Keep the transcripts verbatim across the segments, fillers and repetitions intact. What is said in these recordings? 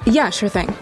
Yeah, sure thing.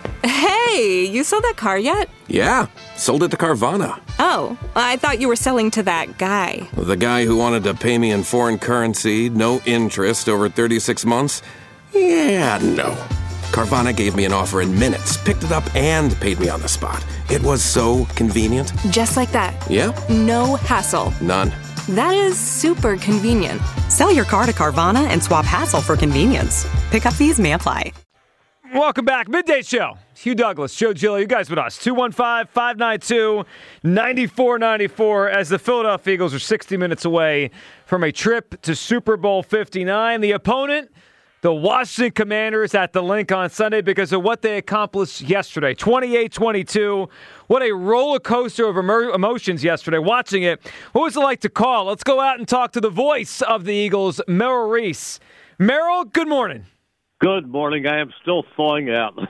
Hey, you sold that car yet? Yeah, sold it to Carvana. Oh, I thought you were selling to that guy. The guy who wanted to pay me in foreign currency, no interest, over thirty-six months? Yeah, no. Carvana gave me an offer in minutes, picked it up, and paid me on the spot. It was so convenient. Just like that. Yep. No hassle. None. That is super convenient. Sell your car to Carvana and swap hassle for convenience. Pickup fees may apply. Welcome back. Midday Show. Hugh Douglas, Joe Gillo, you guys with us. two one five, five nine two, nine four nine four as the Philadelphia Eagles are sixty minutes away from a trip to Super Bowl fifty-nine. The opponent, the Washington Commanders, at the Link on Sunday because of what they accomplished yesterday. twenty-eight twenty-two. What a roller coaster of emo- emotions yesterday. Watching it, what was it like to call? Let's go out and talk to the voice of the Eagles, Merrill Reese. Merrill, good morning. Good morning. I am still thawing out.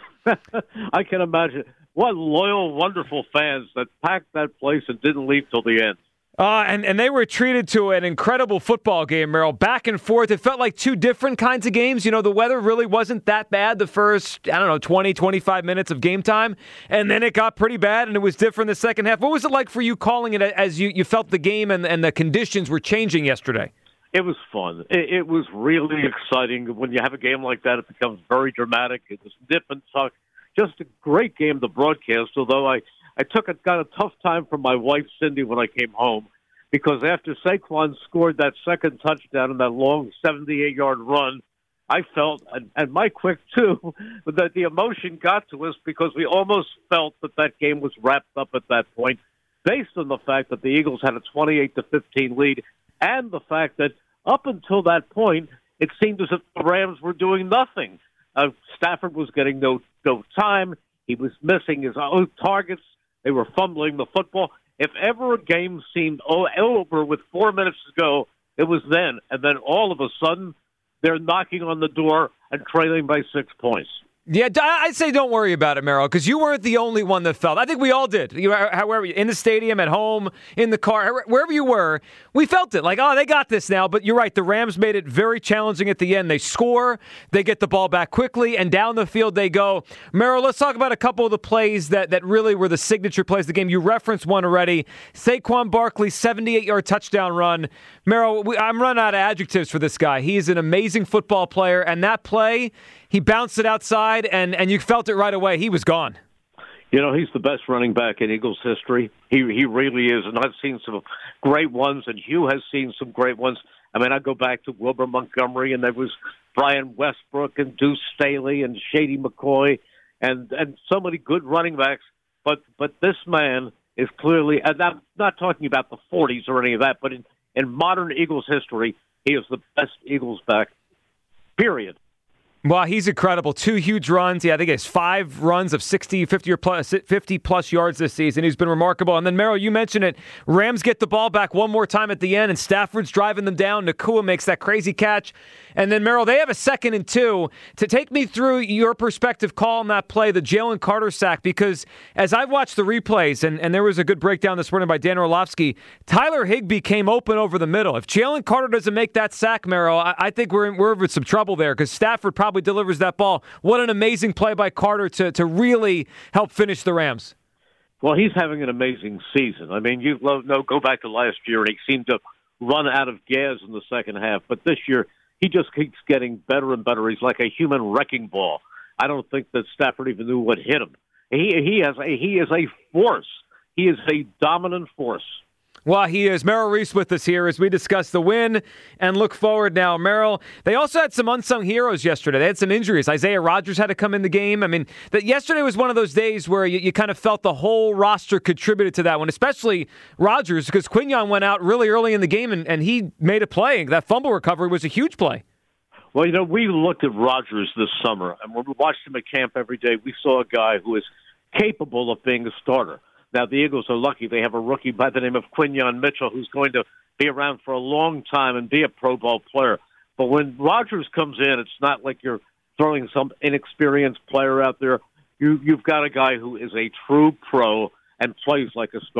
I can imagine what loyal, wonderful fans that packed that place and didn't leave till the end. Uh, and, and they were treated to an incredible football game, Merrill. Back and forth. It felt like two different kinds of games. You know, the weather really wasn't that bad the first, I don't know, twenty, twenty-five minutes of game time. And then it got pretty bad, and it was different the second half. What was it like for you calling it as you, you felt the game and, and the conditions were changing yesterday? It was fun. It, it was really exciting. When you have a game like that, it becomes very dramatic. It was nip and tuck. Just a great game to broadcast, although I, I took a, got a tough time from my wife, Cindy, when I came home, because after Saquon scored that second touchdown in that long seventy-eight-yard run, I felt, and, and Mike Quick too, that the emotion got to us because we almost felt that that game was wrapped up at that point, based on the fact that the Eagles had a twenty-eight to fifteen lead, and the fact that up until that point, it seemed as if the Rams were doing nothing. Uh, Stafford was getting no, no time. He was missing his own targets. They were fumbling the football. If ever a game seemed over with four minutes to go, it was then. And then all of a sudden, they're knocking on the door and trailing by six points. Yeah, I'd say don't worry about it, Merrill, because you weren't the only one that felt. I think we all did. You, however, in the stadium, at home, in the car, wherever you were, we felt it. Like, oh, they got this now. But you're right. The Rams made it very challenging at the end. They score, they get the ball back quickly, and down the field they go. Merrill, let's talk about a couple of the plays that, that really were the signature plays of the game. You referenced one already. Saquon Barkley's seventy-eight-yard touchdown run. Merrill, we, I'm running out of adjectives for this guy. He is an amazing football player, and that play, he bounced it outside, and, and you felt it right away. He was gone. You know, he's the best running back in Eagles history. He he really is, and I've seen some great ones, and Hugh has seen some great ones. I mean, I go back to Wilbur Montgomery, and there was Brian Westbrook and Deuce Staley and Shady McCoy, and, and so many good running backs. But but this man is clearly, and I'm not talking about the forties or any of that, but in, in modern Eagles history, he is the best Eagles back, period. Well, he's incredible. Two huge runs. Yeah, I think he has five runs of sixty, fifty, or plus, fifty plus yards this season. He's been remarkable. And then, Merrill, you mentioned it. Rams get the ball back one more time at the end, and Stafford's driving them down. Nakua makes that crazy catch. And then, Merrill, they have a second and two. To take me through your perspective call on that play, the Jalen Carter sack, because as I've watched the replays, and, and there was a good breakdown this morning by Dan Orlovsky, Tyler Higbee came open over the middle. If Jalen Carter doesn't make that sack, Merrill, I, I think we're in, we're in some trouble there because Stafford probably delivers that ball. What an amazing play by Carter to, to really help finish the Rams. Well, he's having an amazing season. I mean, you know, go back to last year, and he seemed to run out of gas in the second half. But this year, he just keeps getting better and better. He's like a human wrecking ball. I don't think that Stafford even knew what hit him. He he has a, he is a force. He is a dominant force. Well, he is. Merrill Reese with us here as we discuss the win and look forward now. Merrill, they also had some unsung heroes yesterday. They had some injuries. Isaiah Rodgers had to come in the game. I mean, that yesterday was one of those days where you, you kind of felt the whole roster contributed to that one, especially Rodgers, because Quinyon went out really early in the game and, and he made a play. That fumble recovery was a huge play. Well, you know, we looked at Rodgers this summer, and when we watched him at camp every day, we saw a guy who is capable of being a starter. Now, the Eagles are lucky. They have a rookie by the name of Quinyon Mitchell who's going to be around for a long time and be a Pro Bowl player. But when Rodgers comes in, it's not like you're throwing some inexperienced player out there. You, you've got a guy who is a true pro and plays like a starter.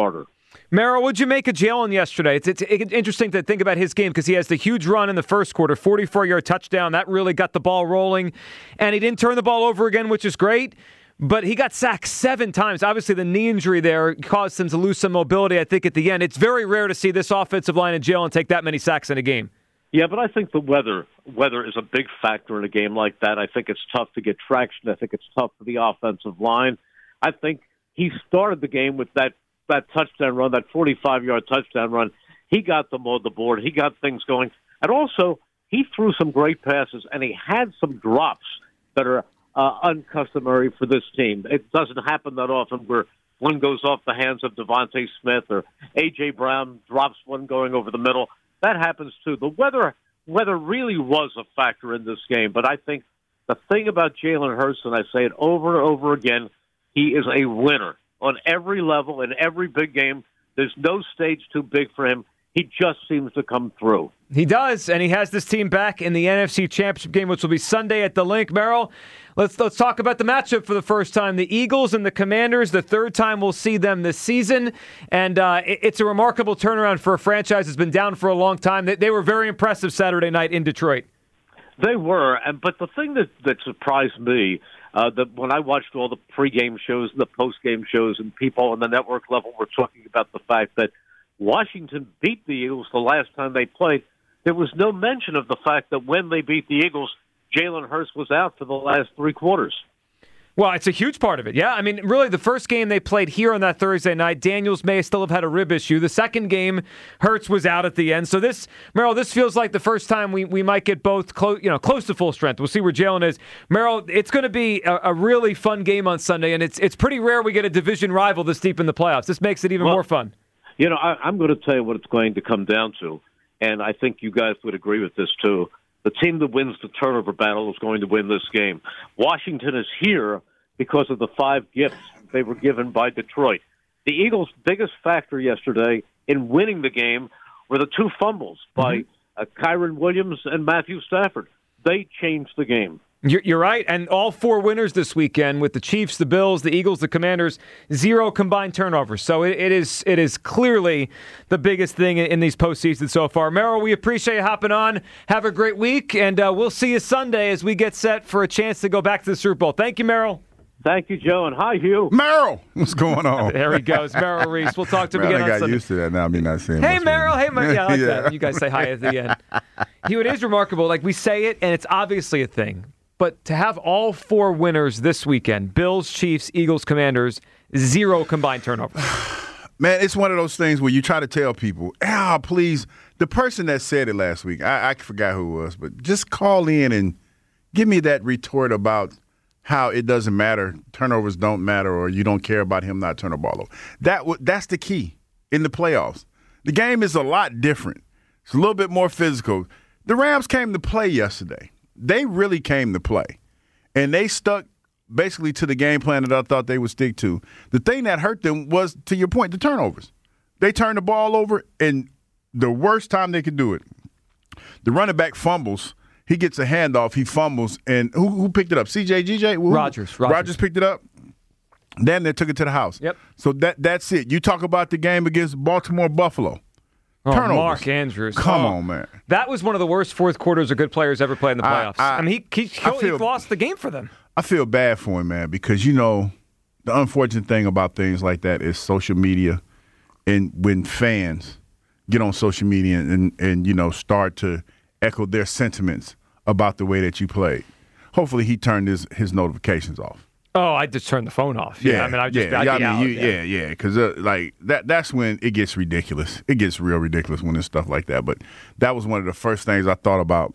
Merrill, what'd you make of Jalen yesterday? It's, it's interesting to think about his game because he has the huge run in the first quarter, forty-four-yard touchdown. That really got the ball rolling. And he didn't turn the ball over again, which is great. But he got sacked seven times. Obviously, the knee injury there caused him to lose some mobility, I think, at the end. It's very rare to see this offensive line and Jalen take that many sacks in a game. Yeah, but I think the weather weather is a big factor in a game like that. I think it's tough to get traction. I think it's tough for the offensive line. I think he started the game with that that touchdown run, that forty-five-yard touchdown run. He got them on the board. He got things going. And also, he threw some great passes, and he had some drops that are uh, uncustomary for this team. It doesn't happen that often where one goes off the hands of Devontae Smith or A J. Brown drops one going over the middle. That happens, too. The weather weather really was a factor in this game, but I think the thing about Jalen Hurts, and I say it over and over again, he is a winner. On every level, in every big game, there's no stage too big for him. He just seems to come through. He does, and he has this team back in the N F C Championship game, which will be Sunday at the Link. Merrill, let's let's talk about the matchup for the first time. The Eagles and the Commanders, the third time we'll see them this season. And uh, it, it's a remarkable turnaround for a franchise that's been down for a long time. They, they were very impressive Saturday night in Detroit. They were, and but the thing that, that surprised me, uh, that when I watched all the pregame shows and the postgame shows, and people on the network level were talking about the fact that Washington beat the Eagles the last time they played, there was no mention of the fact that when they beat the Eagles, Jalen Hurts was out for the last three quarters. Well, it's a huge part of it, yeah. I mean, really, the first game they played here on that Thursday night, Daniels may still have had a rib issue. The second game, Hurts was out at the end. So this, Merrill, this feels like the first time we, we might get both close, you know, close to full strength. We'll see where Jalen is. Merrill, it's going to be a, a really fun game on Sunday, and it's it's pretty rare we get a division rival this deep in the playoffs. This makes it even well, more fun. You know, I, I'm going to tell you what it's going to come down to, and I think you guys would agree with this too. The team that wins the turnover battle is going to win this game. Washington is here because of the five gifts they were given by Detroit. The Eagles' biggest factor yesterday in winning the game were the two fumbles by uh, Kyron Williams and Matthew Stafford. They changed the game. You're, you're right, and all four winners this weekend with the Chiefs, the Bills, the Eagles, the Commanders, zero combined turnovers. So it, it is it is clearly the biggest thing in, in these postseasons so far. Merrill, we appreciate you hopping on. Have a great week, and uh, we'll see you Sunday as we get set for a chance to go back to the Super Bowl. Thank you, Merrill. Thank you, Joe, and hi, Hugh. Merrill, what's going on? There he goes, Merrill Reese. We'll talk to him Man, again I on got Sunday. used to that now. I mean, not saying. Hey, Merrill. Hey, Merrill. Yeah, I like yeah. that. You guys say hi at the end. Hugh, it is remarkable. Like, we say it, and it's obviously a thing. But to have all four winners this weekend, Bills, Chiefs, Eagles, Commanders, zero combined turnovers. Man, it's one of those things where you try to tell people, ah, please, the person that said it last week, I, I forgot who it was, but just call in and give me that retort about how it doesn't matter, turnovers don't matter, or you don't care about him not turning the ball over. That w- That's the key in the playoffs. The game is a lot different. It's a little bit more physical. The Rams came to play yesterday. They really came to play. And they stuck basically to the game plan that I thought they would stick to. The thing that hurt them was, to your point, the turnovers. They turned the ball over, and the worst time they could do it, the running back fumbles. He gets a handoff, he fumbles, and who, who picked it up? C J, G J? Who? Rodgers, Rodgers. Rodgers picked it up. Damn, they took it to the house. Yep. So that that's it. You talk about the game against Baltimore Buffalo. Oh, Turnovers. Mark Andrews. Come oh. on, man. That was one of the worst fourth quarters a good player's ever played in the playoffs. I, I, I mean, he, he, I he feel, lost the game for them. I feel bad for him, man, because, you know, the unfortunate thing about things like that is social media, and when fans get on social media and, and, and you know, start to echo their sentiments about the way that you played. Hopefully he turned his, his notifications off. Oh, I just turned the phone off. Yeah, Yeah, I mean, I just yeah, I'd yeah, be I mean, out, you, yeah, yeah, yeah, because uh, like that, that's when it gets ridiculous. It gets real ridiculous when there's stuff like that. But that was one of the first things I thought about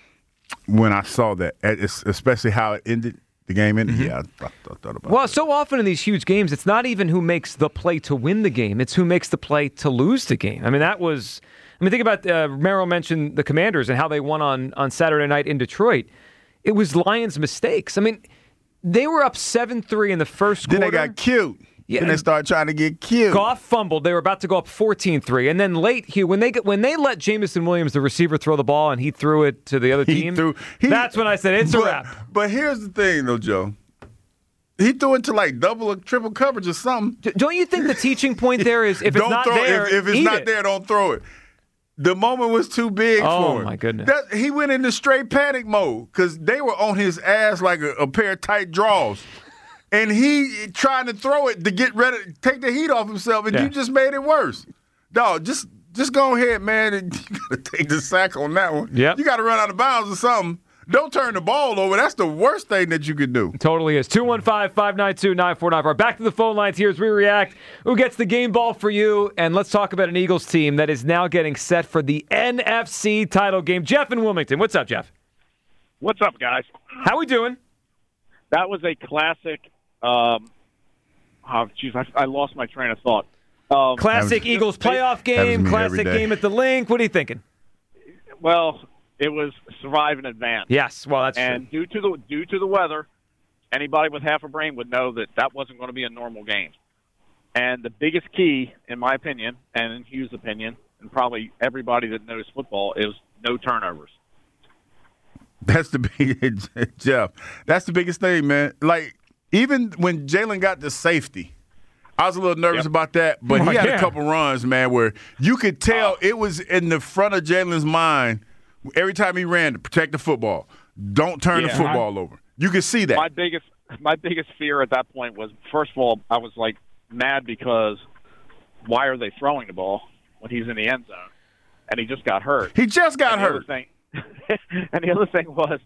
when I saw that, especially how it ended. The game ended. Mm-hmm. Yeah, I, I thought about. Well, that. so often in these huge games, it's not even who makes the play to win the game; it's who makes the play to lose the game. I mean, that was. I mean, think about uh, Merrill mentioned the Commanders and how they won on on Saturday night in Detroit. It was Lions' mistakes. I mean, they were up seven three in the first then quarter. Then they got cute. Yeah, then they started trying to get cute. Goff fumbled. They were about to go up fourteen three. And then late, Hugh, when they when they let Jamison Williams, the receiver, throw the ball and he threw it to the other He team, threw, he, that's when I said, it's but, a wrap. But here's the thing, though, Joe. he threw into like double or triple coverage or something. D- don't you think the teaching point there is if it's don't not throw, there, if, if it's eat not it. there, don't throw it. The moment was too big Oh, for him. my goodness. That, he went into straight panic mode because they were on his ass like a, a pair of tight drawers. And he trying to throw it to get ready, take the heat off himself, and Yeah. you just made it worse. Dog, just just go ahead, man, and you got to take the sack on that one. Yep. You got to run out of bounds or something. Don't turn the ball over. That's the worst thing that you could do. Totally is. two one five, five nine two, nine four nine four. Back to the phone lines here as we react. Who gets the game ball for you? And let's talk about an Eagles team that is now getting set for the N F C title game. Jeff in Wilmington. What's up, Jeff? What's up, guys? How we doing? That was a classic. Um, oh, geez, I, I lost my train of thought. Um, Classic Happens- Eagles playoff game, me classic every day. game at the Link. What are you thinking? well, it was survive in advance. Yes, well, that's and true. due to the due to the weather, anybody with half a brain would know that that wasn't going to be a normal game. And the biggest key, in my opinion, and in Hugh's opinion, and probably everybody that knows football, is no turnovers. That's the big Jeff. That's the biggest thing, man. Like even when Jalen got the safety, I was a little nervous Yep. about that, but Oh, he had yeah. a couple runs, man, where you could tell Oh. it was in the front of Jalen's mind every time he ran to protect the football. Don't turn the Yeah. football over. You could see that. My biggest my biggest fear at that point was, first of all, I was like mad because why are they throwing the ball when he's in the end zone and he just got hurt? he just got and the other hurt. thing, and the other thing was,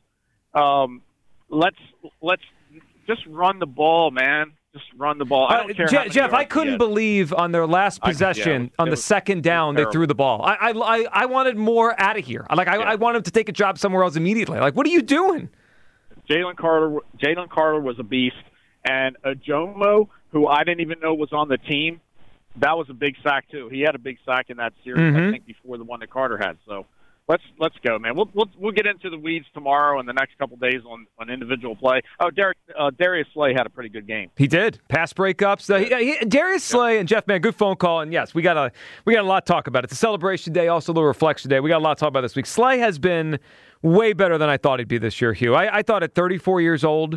um, let's let's just run the ball, man. Just run the ball. I don't Uh, care. Je- how many Jeff, I yards he couldn't gets. believe on their last I- yeah, possession it was- on it the was- second down they terrible. threw the ball. I I, I, I wanted more out of here. Like I, Yeah. I wanted him to take a job somewhere else immediately. Like, what are you doing? Jalen Carter. Jalen Carter was a beast, and Ajomo, who I didn't even know was on the team, that was a big sack too. He had a big sack in that series, Mhm. I think, before the one that Carter had. So let's let's go, man. We'll we'll, we'll get into the weeds tomorrow and the next couple days on, on individual play. Oh, Derek uh, Darius Slay had a pretty good game. He did pass breakups. Uh, he, he, Darius Slay and Jeff, man, good phone call. And yes, we got a we got a lot to talk about. It's a celebration day, also the reflection day. We got a lot to talk about this week. Slay has been way better than I thought he'd be this year, Hugh. I, I thought at thirty-four years old.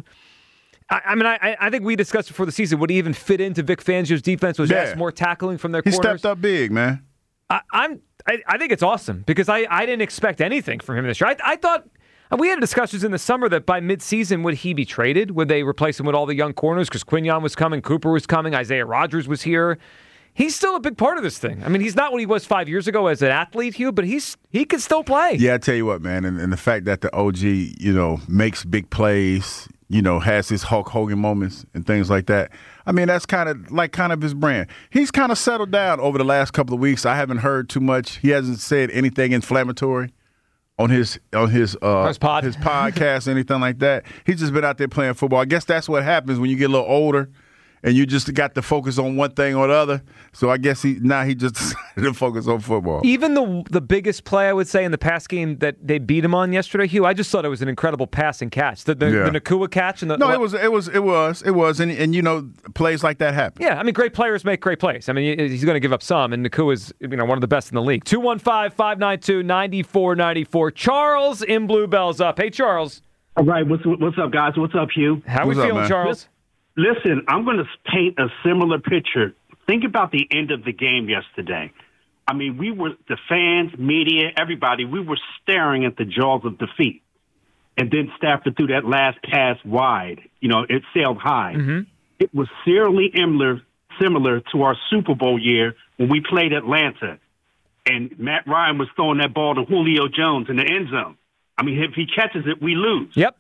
I, I mean, I, I think we discussed before the season. Would he even fit into Vic Fangio's defense? Was Yeah. asked more tackling from their He corners. stepped up big, man. I, I'm. I, I think it's awesome because I, I didn't expect anything from him this year. I, I thought we had discussions in the summer that by midseason would he be traded? Would they replace him with all the young corners because Quinyon was coming, Cooper was coming, Isaiah Rodgers was here. He's still a big part of this thing. I mean, he's not what he was five years ago as an athlete, Hugh, but he's he can still play. Yeah, I tell you what, man, and, and the fact that the O G, you know, makes big plays, you know, has his Hulk Hogan moments and things like that. I mean, that's kind of like kind of his brand. He's kind of settled down over the last couple of weeks. I haven't heard too much. He hasn't said anything inflammatory on his on his uh, his pod. his podcast, anything like that. He's just been out there playing football. I guess that's what happens when you get a little older. And you just got to focus on one thing or the other. So I guess he now he just decided to focus on football. Even the the biggest play, I would say, in the pass game that they beat him on yesterday, Hugh, I just thought it was an incredible passing catch. The, the, Yeah. the Nakua catch. And the, No, it was it was it was it was, and and you know plays like that happen. Yeah, I mean, great players make great plays. I mean, he's going to give up some, and Nakua is you know one of the best in the league. two one five, five nine two, nine four nine four. Charles in Bluebell's up. Hey, Charles. All right, what's what's up, guys? What's up, Hugh? How What's we up, feeling, man? Charles? Listen, I'm going to paint a similar picture. Think about the end of the game yesterday. I mean, we were, the fans, media, everybody, we were staring at the jaws of defeat. And then Stafford threw that last pass wide. You know, it sailed high. Mm-hmm. It was serially similar, similar to our Super Bowl year when we played Atlanta. And Matt Ryan was throwing that ball to Julio Jones in the end zone. I mean, if he catches it, we lose. Yep.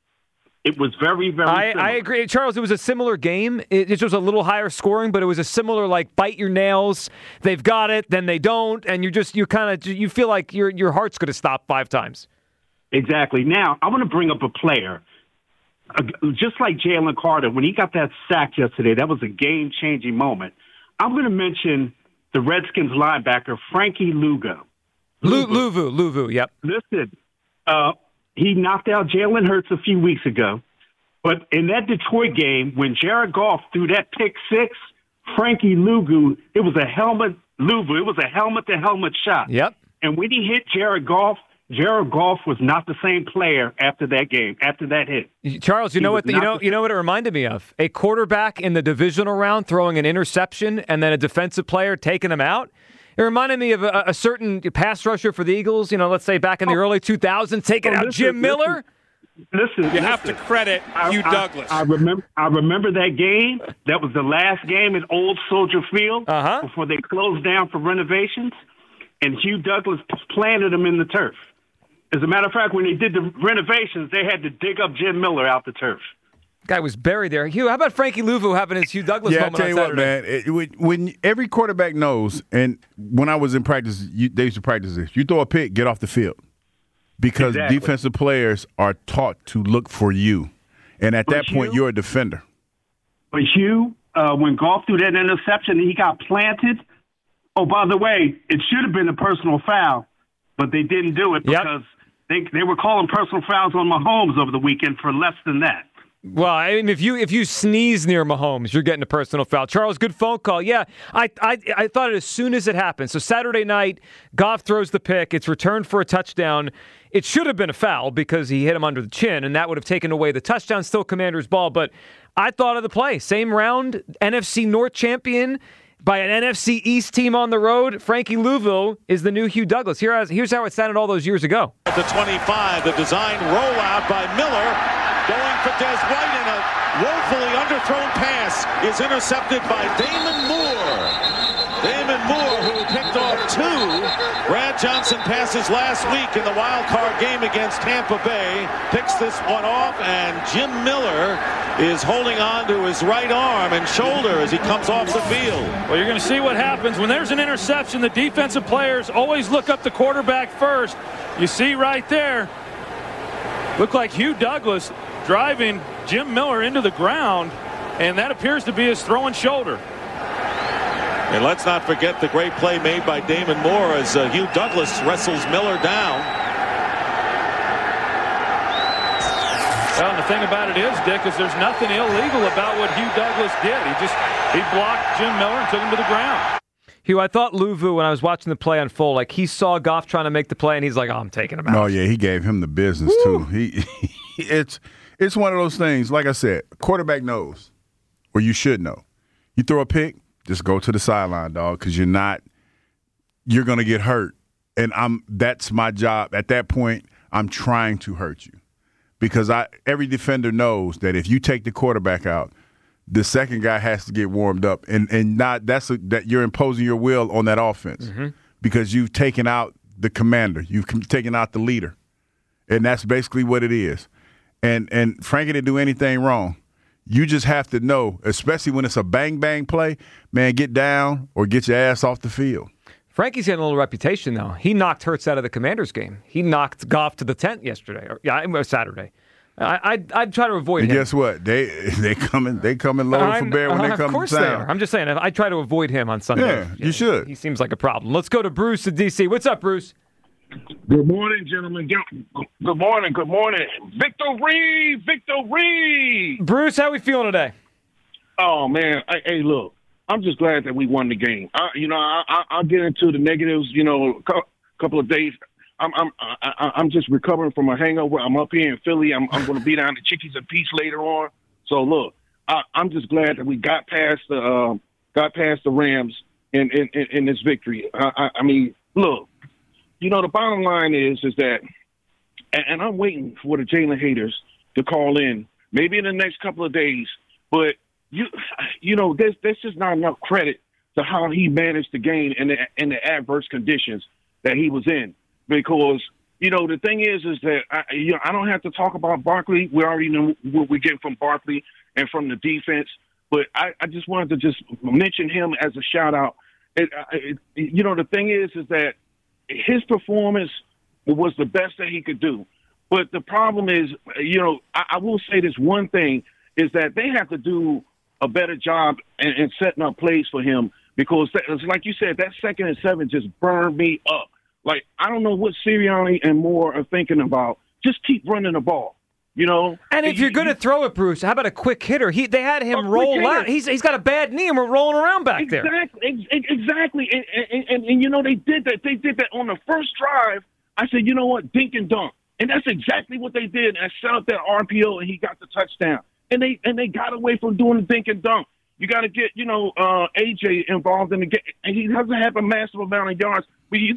It was very, very I, similar. I agree. Charles, it was a similar game. It, it was a little higher scoring, but it was a similar, like, bite your nails. They've got it, then they don't, and you're just, you kind of, you feel like your your heart's going to stop five times. Exactly. Now, I want to bring up a player. Uh, just like Jalen Carter, when he got that sack yesterday, that was a game-changing moment. I'm going to mention the Redskins linebacker, Frankie Lugo. Lu, Luvu, Luvu, yep. Listen, uh, he knocked out Jalen Hurts a few weeks ago. But in that Detroit game, when Jared Goff threw that pick six, Frankie Lugo, it was a helmet, Luvu, it was a helmet-to-helmet shot. Yep. And when he hit Jared Goff, Jared Goff was not the same player after that game, after that hit. Charles, you He know was what the, you not know the- you know what it reminded me of? A quarterback in the divisional round throwing an interception and then a defensive player taking him out. It reminded me of a, a certain pass rusher for the Eagles, you know, let's say back in the Oh. early two thousands, taking Oh, out listen, Jim Miller. Listen, You have to credit Hugh I, Douglas. I, I remember. I remember that game. That was the last game at Old Soldier Field Uh-huh. before they closed down for renovations, and Hugh Douglas planted them in the turf. As a matter of fact, when they did the renovations, they had to dig up Jim Miller out the turf. Guy was buried there. Hugh, how about Frankie Louvu having his Hugh Douglas Yeah, I moment tell on you what, Saturday? man. It, when, when every quarterback knows, and when I was in practice, you, they used to practice this. You throw a pick, get off the field, because Exactly. defensive players are taught to look for you, and at But that point, Hugh- you're a defender. But Hugh, uh, when Goff threw that interception and he got planted, oh, by the way, it should have been a personal foul, but they didn't do it Yep. because they they were calling personal fouls on Mahomes over the weekend for less than that. Well, I mean, if you if you sneeze near Mahomes, you're getting a personal foul. Charles, good phone call. Yeah, I I, I thought it as soon as it happened. So Saturday night, Goff throws the pick. It's returned for a touchdown. It should have been a foul because he hit him under the chin, and that would have taken away the touchdown. Still Commanders' ball, but I thought of the play. Same round, N F C North champion by an N F C East team on the road. Frankie Louvu is the new Hugh Douglas. Here, here's how it sounded all those years ago. At the twenty-five, the design rollout by Miller. Going for Des White, and a woefully underthrown pass is intercepted by Damon Moore. Damon Moore, who picked off two Brad Johnson passes last week in the wild card game against Tampa Bay, picks this one off, and Jim Miller is holding on to his right arm and shoulder as he comes off the field. Well, you're going to see what happens. When there's an interception, the defensive players always look up the quarterback first. You see right there, looked like Hugh Douglas driving Jim Miller into the ground, and that appears to be his throwing shoulder. And let's not forget the great play made by Damon Moore as uh, Hugh Douglas wrestles Miller down. Well, and the thing about it is, Dick, is there's nothing illegal about what Hugh Douglas did. He just he blocked Jim Miller and took him to the ground. Hugh, I thought Louvu, when I was watching the play unfold, like he saw Goff trying to make the play, and he's like, oh, I'm taking him out. Oh yeah, he gave him the business Woo. too. He, it's it's one of those things. Like I said, quarterback knows, or you should know. You throw a pick, just go to the sideline, dog, because you're not. You're gonna get hurt, and I'm. That's my job. At that point, I'm trying to hurt you, because I every defender knows that if you take the quarterback out, the second guy has to get warmed up, and and not that's a, that you're imposing your will on that offense Mm-hmm. because you've taken out the commander, you've taken out the leader, and that's basically what it is. And and Frankie didn't do anything wrong. You just have to know, especially when it's a bang bang play, man, get down or get your ass off the field. Frankie's getting a little reputation though. He knocked Hurts out of the Commanders game. He knocked Goff to the tent yesterday. Or, yeah, it was Saturday. I, I'd, I'd try to avoid And him. guess what? They they coming they coming loaded I- for bear when uh, they come Of course to they town. are. I'm just saying, I try to avoid him on Sunday. Yeah, you should. He seems like a problem. Let's go to Bruce in D C. What's up, Bruce? Good morning, gentlemen. Good good morning. Good morning. Victory! Victory! Bruce, how we feeling today? Oh man, I, hey, look, I'm just glad that we won the game. I, you know, I, I, I'll get into the negatives. You know, a co- couple of days. I'm I'm I, I'm just recovering from a hangover. I'm up here in Philly. I'm I'm going to be down at Chickies and Peach later on. So look, I, I'm just glad that we got past the uh, got past the Rams in in, in, in this victory. I, I, I mean, look, you know, the bottom line is is that, and, and I'm waiting for the Jalen haters to call in, maybe in the next couple of days, but. You, you know, there's, there's just not enough credit to how he managed the game in the, in the adverse conditions that he was in. Because, you know, the thing is, is that I, you know, I don't have to talk about Barkley. We already know what we get from Barkley and from the defense. But I, I just wanted to just mention him as a shout out. It, it, you know, the thing is, is that his performance was the best that he could do. But the problem is, you know, I, I will say this one thing is that they have to do a better job in, in setting up plays for him, because that, like you said, that second and seven just burned me up. Like, I don't know what Sirianni and Moore are thinking about. Just keep running the ball, you know? And if you, you're going to throw it, Bruce, how about a quick hitter? He They had him roll hitter. out. He's He's got a bad knee, and we're rolling around back exactly, there. Exactly, exactly. And, and, and, and, you know, they did that. They did that on the first drive I said, you know what, dink and dunk. And that's exactly what they did. And I set up that R P O, and he got the touchdown. And they and they got away from doing the dink and dunk. You got to get, you know, uh, A J involved in the game. And he doesn't have a massive amount of yards. But he,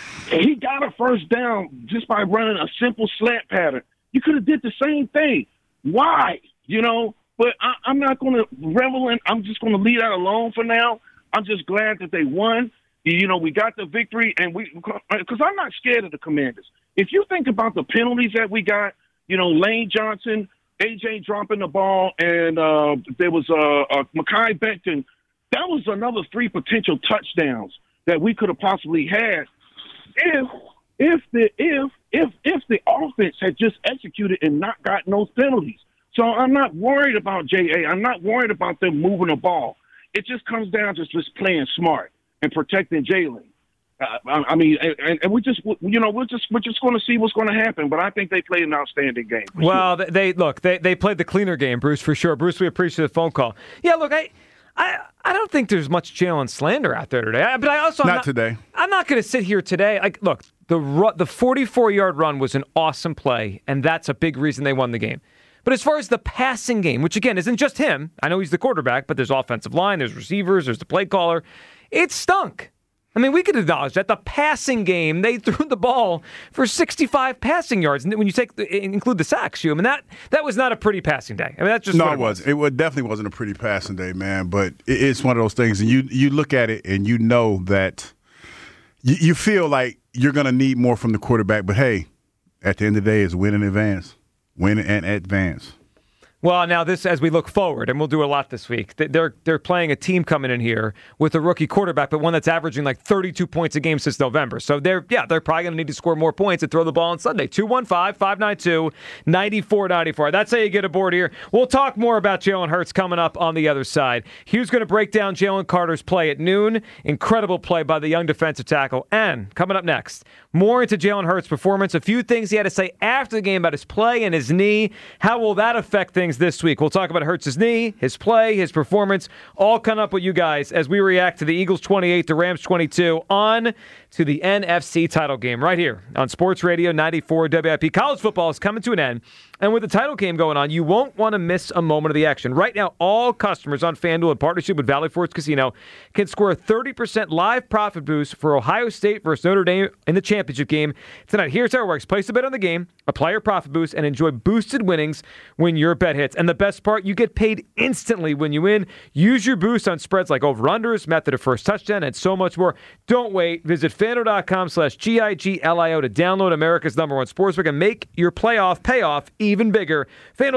he got a first down just by running a simple slant pattern. You could have did the same thing. Why? You know, but I, I'm not going to revel in. I'm just going to leave that alone for now. I'm just glad that they won. You know, we got the victory, and we because I'm not scared of the Commanders. If you think about the penalties that we got, you know, Lane Johnson, A J dropping the ball, and uh, there was uh, uh, Mekhi Becton. That was another three potential touchdowns that we could have possibly had if if the if if if the offense had just executed and not gotten those penalties. So I'm not worried about J A. I'm not worried about them moving the ball. It just comes down to just playing smart and protecting Jalen. Uh, I, I mean, and, and we just, you know, we're just we're just going to see what's going to happen. But I think they played an outstanding game. Well, sure. they look, they they played the cleaner game, Bruce, for sure. Bruce, we appreciate the phone call. Yeah, look, I. I, I don't think there's much Jalen slander out there today, but I also not, I'm not today. I'm not going to sit here today. Like, look, the ru- the forty-four yard run was an awesome play, and that's a big reason they won the game. But as far as the passing game, which again isn't just him, I know he's the quarterback, but there's offensive line, there's receivers, there's the play caller. It stunk. I mean, we could acknowledge that the passing game, they threw the ball for sixty-five passing yards. And when you take the, include the sacks, you, I mean, that that was not a pretty passing day. I mean, that's just no, what it was. It was, definitely wasn't a pretty passing day, man. But it, it's one of those things, and you you look at it and you know that you, you feel like you're going to need more from the quarterback. But hey, at the end of the day, it's win and advance, win and advance. Well, now this, as we look forward, and we'll do a lot this week, they're they're playing a team coming in here with a rookie quarterback, but one that's averaging like thirty-two points a game since November. So they're yeah, they're probably going to need to score more points and throw the ball on Sunday. two one five, five nine two, nine four nine four. That's how you get aboard here. We'll talk more about Jalen Hurts coming up on the other side. Hugh's going to break down Jalen Carter's play at noon. Incredible play by the young defensive tackle. And coming up next, more into Jalen Hurts' performance, a few things he had to say after the game about his play and his knee. How will that affect things this week? We'll talk about Hurts' knee, his play, his performance, all coming up with you guys as we react to the Eagles twenty-eight, the Rams twenty-two, on to the N F C title game right here on Sports Radio ninety-four W I P. College football is coming to an end, and with the title game going on, you won't want to miss a moment of the action. Right now, all customers on FanDuel in partnership with Valley Forge Casino can score a thirty percent live profit boost for Ohio State versus Notre Dame in the championship game tonight. Here's how it works. Place a bet on the game, apply your profit boost, and enjoy boosted winnings when your bet hits. And the best part, you get paid instantly when you win. Use your boost on spreads like over-unders, method of first touchdown, and so much more. Don't wait. Visit FanDuel.com slash G I G L I O to download America's number one sportsbook and make your playoff payoff even bigger. FanDuel